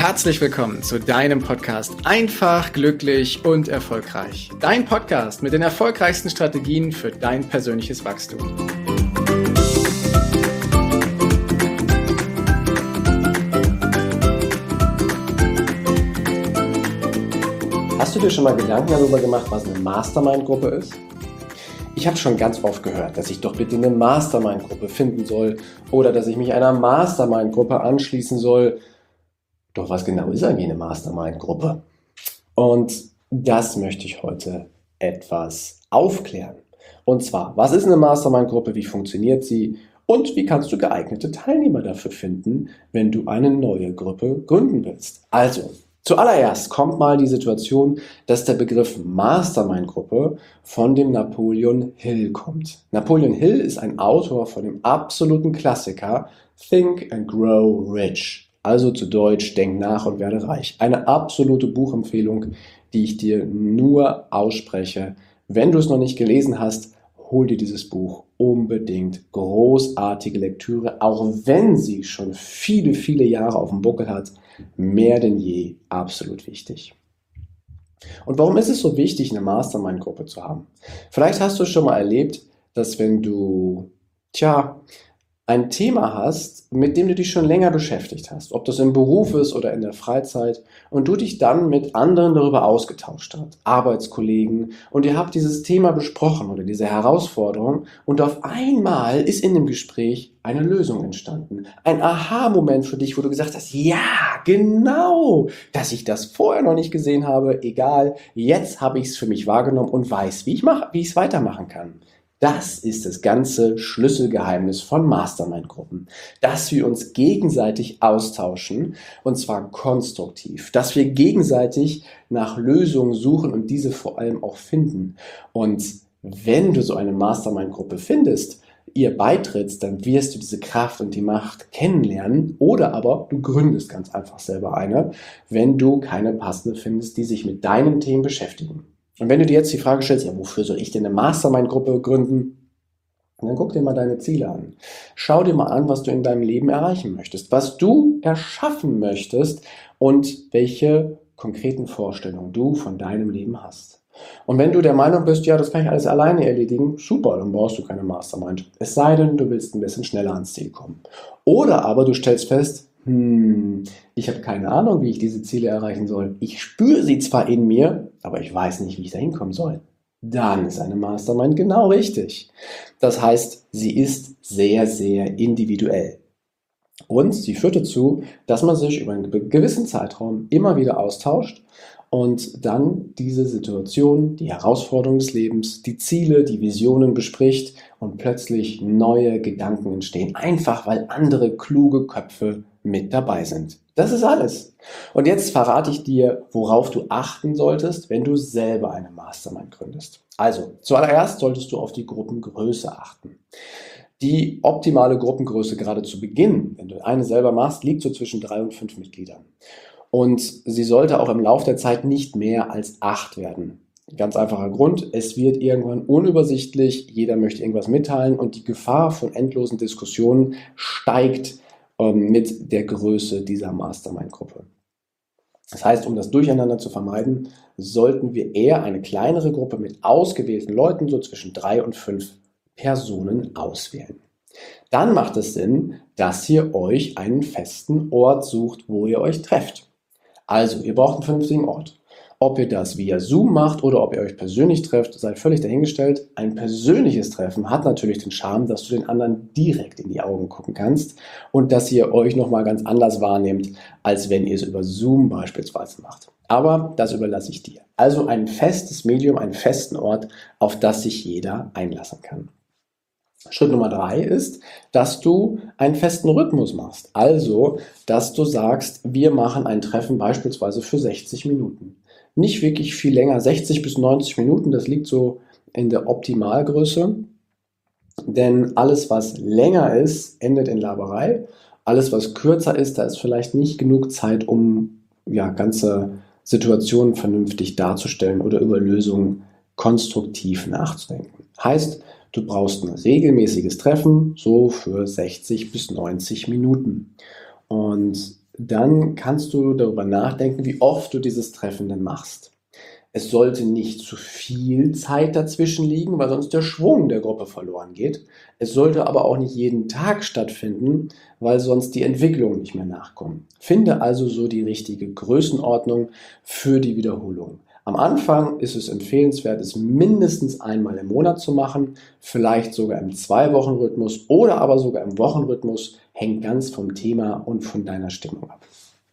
herzlich willkommen zu deinem Podcast Einfach, glücklich und erfolgreich. Dein Podcast mit den erfolgreichsten Strategien für dein persönliches Wachstum. Hast du dir schon mal Gedanken darüber gemacht, was eine Mastermind-Gruppe ist? Ich habe schon ganz oft gehört, dass ich doch bitte eine Mastermind-Gruppe finden soll oder dass ich mich einer Mastermind-Gruppe anschließen soll. Doch was genau ist eigentlich eine Mastermind-Gruppe? Und das möchte ich heute etwas aufklären. Und zwar, was ist eine Mastermind-Gruppe, wie funktioniert sie und wie kannst du geeignete Teilnehmer dafür finden, wenn du eine neue Gruppe gründen willst? Also, zuallererst kommt mal die Situation, dass der Begriff Mastermind-Gruppe von dem Napoleon Hill kommt. Napoleon Hill ist ein Autor von dem absoluten Klassiker Think and Grow Rich. Also zu Deutsch, denk nach und werde reich. Eine absolute Buchempfehlung, die ich dir nur ausspreche. Wenn du es noch nicht gelesen hast, hol dir dieses Buch unbedingt. Großartige Lektüre, auch wenn sie schon viele, viele Jahre auf dem Buckel hat. Mehr denn je absolut wichtig. Und warum ist es so wichtig, eine Mastermind-Gruppe zu haben? Vielleicht hast du es schon mal erlebt, dass wenn du, ein Thema hast, mit dem du dich schon länger beschäftigt hast, ob das im Beruf ist oder in der Freizeit, und du dich dann mit anderen darüber ausgetauscht hast, Arbeitskollegen, und ihr habt dieses Thema besprochen oder diese Herausforderung, und auf einmal ist in dem Gespräch eine Lösung entstanden. Ein Aha-Moment für dich, wo du gesagt hast, ja, genau, dass ich das vorher noch nicht gesehen habe, egal, jetzt habe ich es für mich wahrgenommen und weiß, wie ich es weitermachen kann. Das ist das ganze Schlüsselgeheimnis von Mastermind-Gruppen, dass wir uns gegenseitig austauschen und zwar konstruktiv, dass wir gegenseitig nach Lösungen suchen und diese vor allem auch finden. Und wenn du so eine Mastermind-Gruppe findest, ihr beitrittst, dann wirst du diese Kraft und die Macht kennenlernen oder aber du gründest ganz einfach selber eine, wenn du keine passende findest, die sich mit deinen Themen beschäftigen. Und wenn du dir jetzt die Frage stellst, ja, wofür soll ich denn eine Mastermind-Gruppe gründen? Dann guck dir mal deine Ziele an. Schau dir mal an, was du in deinem Leben erreichen möchtest, was du erschaffen möchtest und welche konkreten Vorstellungen du von deinem Leben hast. Und wenn du der Meinung bist, ja, das kann ich alles alleine erledigen, super, dann brauchst du keine Mastermind. Es sei denn, du willst ein bisschen schneller ans Ziel kommen. Oder aber du stellst fest, ich habe keine Ahnung, wie ich diese Ziele erreichen soll. Ich spüre sie zwar in mir, aber ich weiß nicht, wie ich da hinkommen soll. Dann ist eine Mastermind genau richtig. Das heißt, sie ist sehr, sehr individuell. Und sie führt dazu, dass man sich über einen gewissen Zeitraum immer wieder austauscht und dann diese Situation, die Herausforderungen des Lebens, die Ziele, die Visionen bespricht und plötzlich neue Gedanken entstehen. Einfach, weil andere kluge Köpfe mit dabei sind. Das ist alles. Und jetzt verrate ich dir, worauf du achten solltest, wenn du selber eine Mastermind gründest. Also, zuallererst solltest du auf die Gruppengröße achten. Die optimale Gruppengröße gerade zu Beginn, wenn du eine selber machst, liegt so zwischen 3 und 5 Mitgliedern. Und sie sollte auch im Laufe der Zeit nicht mehr als 8 werden. Ganz einfacher Grund, es wird irgendwann unübersichtlich, jeder möchte irgendwas mitteilen und die Gefahr von endlosen Diskussionen steigt mit der Größe dieser Mastermind-Gruppe. Das heißt, um das Durcheinander zu vermeiden, sollten wir eher eine kleinere Gruppe mit ausgewählten Leuten, so zwischen 3 und 5 Personen auswählen. Dann macht es Sinn, dass ihr euch einen festen Ort sucht, wo ihr euch trefft. Also, ihr braucht einen vernünftigen Ort. Ob ihr das via Zoom macht oder ob ihr euch persönlich trefft, sei völlig dahingestellt. Ein persönliches Treffen hat natürlich den Charme, dass du den anderen direkt in die Augen gucken kannst und dass ihr euch nochmal ganz anders wahrnehmt, als wenn ihr es über Zoom beispielsweise macht. Aber das überlasse ich dir. Also ein festes Medium, einen festen Ort, auf das sich jeder einlassen kann. Schritt Nummer 3 ist, dass du einen festen Rhythmus machst. Also, dass du sagst, wir machen ein Treffen beispielsweise für 60 Minuten. Nicht wirklich viel länger, 60 bis 90 Minuten, das liegt so in der Optimalgröße. Denn alles, was länger ist, endet in Laberei. Alles, was kürzer ist, da ist vielleicht nicht genug Zeit, um ganze Situationen vernünftig darzustellen oder über Lösungen konstruktiv nachzudenken. Heißt, du brauchst ein regelmäßiges Treffen, so für 60 bis 90 Minuten. Und dann kannst du darüber nachdenken, wie oft du dieses Treffen denn machst. Es sollte nicht zu viel Zeit dazwischen liegen, weil sonst der Schwung der Gruppe verloren geht. Es sollte aber auch nicht jeden Tag stattfinden, weil sonst die Entwicklungen nicht mehr nachkommen. Finde also so die richtige Größenordnung für die Wiederholung. Am Anfang ist es empfehlenswert, es mindestens einmal im Monat zu machen, vielleicht sogar im 2-Wochen-Rhythmus oder aber sogar im Wochenrhythmus, hängt ganz vom Thema und von deiner Stimmung ab.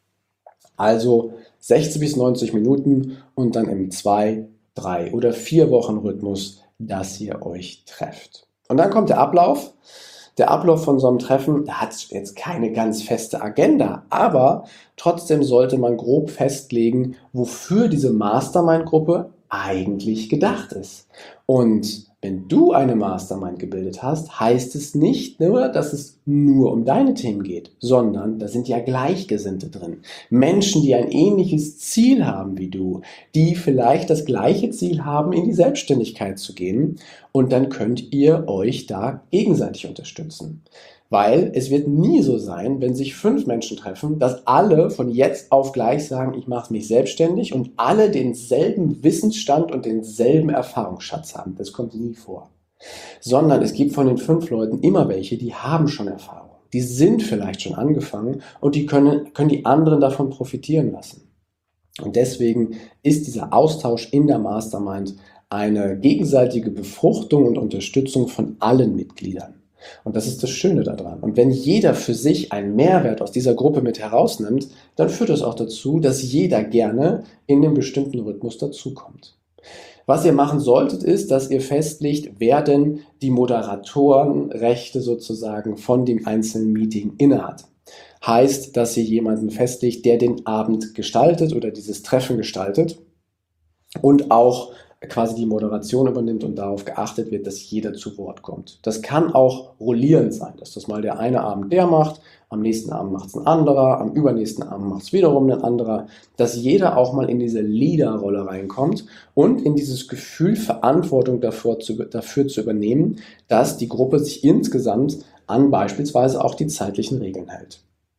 Also 60 bis 90 Minuten und dann im 2-, 3- oder 4-Wochen-Rhythmus, dass ihr euch trefft. Und dann kommt der Ablauf. Der Ablauf von so einem Treffen, der hat jetzt keine ganz feste Agenda, aber trotzdem sollte man grob festlegen, wofür diese Mastermind-Gruppe eigentlich gedacht ist. Und wenn du eine Mastermind gebildet hast, heißt es nicht nur, dass es nur um deine Themen geht, sondern da sind ja Gleichgesinnte drin. Menschen, die ein ähnliches Ziel haben wie du, die vielleicht das gleiche Ziel haben, in die Selbstständigkeit zu gehen, und dann könnt ihr euch da gegenseitig unterstützen. Weil es wird nie so sein, wenn sich 5 Menschen treffen, dass alle von jetzt auf gleich sagen, ich mache mich selbstständig und alle denselben Wissensstand und denselben Erfahrungsschatz haben. Das kommt nie vor. Sondern es gibt von den 5 Leuten immer welche, die haben schon Erfahrung. Die sind vielleicht schon angefangen und die können die anderen davon profitieren lassen. Und deswegen ist dieser Austausch in der Mastermind eine gegenseitige Befruchtung und Unterstützung von allen Mitgliedern. Und das ist das Schöne daran. Und wenn jeder für sich einen Mehrwert aus dieser Gruppe mit herausnimmt, dann führt das auch dazu, dass jeder gerne in einem bestimmten Rhythmus dazukommt. Was ihr machen solltet, ist, dass ihr festlegt, wer denn die Moderatorenrechte sozusagen von dem einzelnen Meeting innehat. Heißt, dass ihr jemanden festlegt, der den Abend gestaltet oder dieses Treffen gestaltet und auch quasi die Moderation übernimmt und darauf geachtet wird, dass jeder zu Wort kommt. Das kann auch rollierend sein, dass das mal der eine Abend der macht, am nächsten Abend macht es ein anderer, am übernächsten Abend macht es wiederum ein anderer, dass jeder auch mal in diese Leaderrolle reinkommt und in dieses Gefühl, Verantwortung dafür zu übernehmen, dass die Gruppe sich insgesamt an beispielsweise auch die zeitlichen Regeln hält.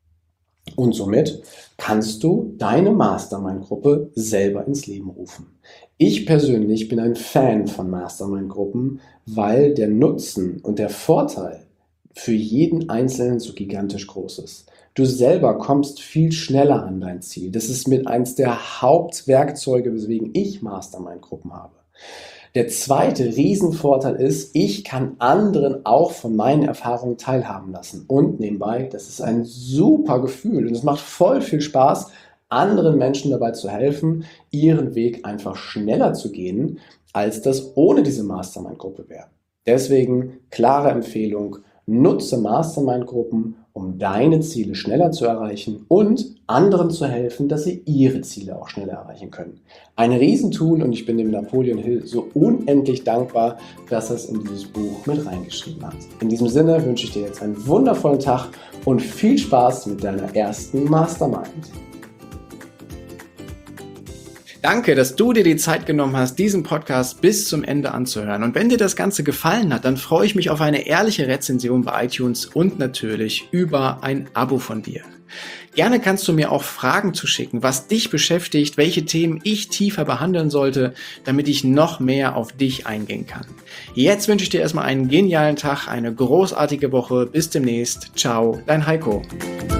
Und somit kannst du deine Mastermind-Gruppe selber ins Leben rufen. Ich persönlich bin ein Fan von Mastermind-Gruppen, weil der Nutzen und der Vorteil für jeden Einzelnen so gigantisch groß ist. Du selber kommst viel schneller an dein Ziel. Das ist mit eins der Hauptwerkzeuge, weswegen ich Mastermind-Gruppen habe. Der zweite Riesenvorteil ist, ich kann anderen auch von meinen Erfahrungen teilhaben lassen. Und nebenbei, das ist ein super Gefühl und es macht voll viel Spaß, anderen Menschen dabei zu helfen, ihren Weg einfach schneller zu gehen, als das ohne diese Mastermind-Gruppe wäre. Deswegen klare Empfehlung, nutze Mastermind-Gruppen, um deine Ziele schneller zu erreichen und anderen zu helfen, dass sie ihre Ziele auch schneller erreichen können. Ein Riesentool und ich bin dem Napoleon Hill so unendlich dankbar, dass er es in dieses Buch mit reingeschrieben hat. In diesem Sinne wünsche ich dir jetzt einen wundervollen Tag und viel Spaß mit deiner ersten Mastermind. Danke, dass du dir die Zeit genommen hast, diesen Podcast bis zum Ende anzuhören. Und wenn dir das Ganze gefallen hat, dann freue ich mich auf eine ehrliche Rezension bei iTunes und natürlich über ein Abo von dir. Gerne kannst du mir auch Fragen zuschicken, was dich beschäftigt, welche Themen ich tiefer behandeln sollte, damit ich noch mehr auf dich eingehen kann. Jetzt wünsche ich dir erstmal einen genialen Tag, eine großartige Woche. Bis demnächst. Ciao, dein Heiko.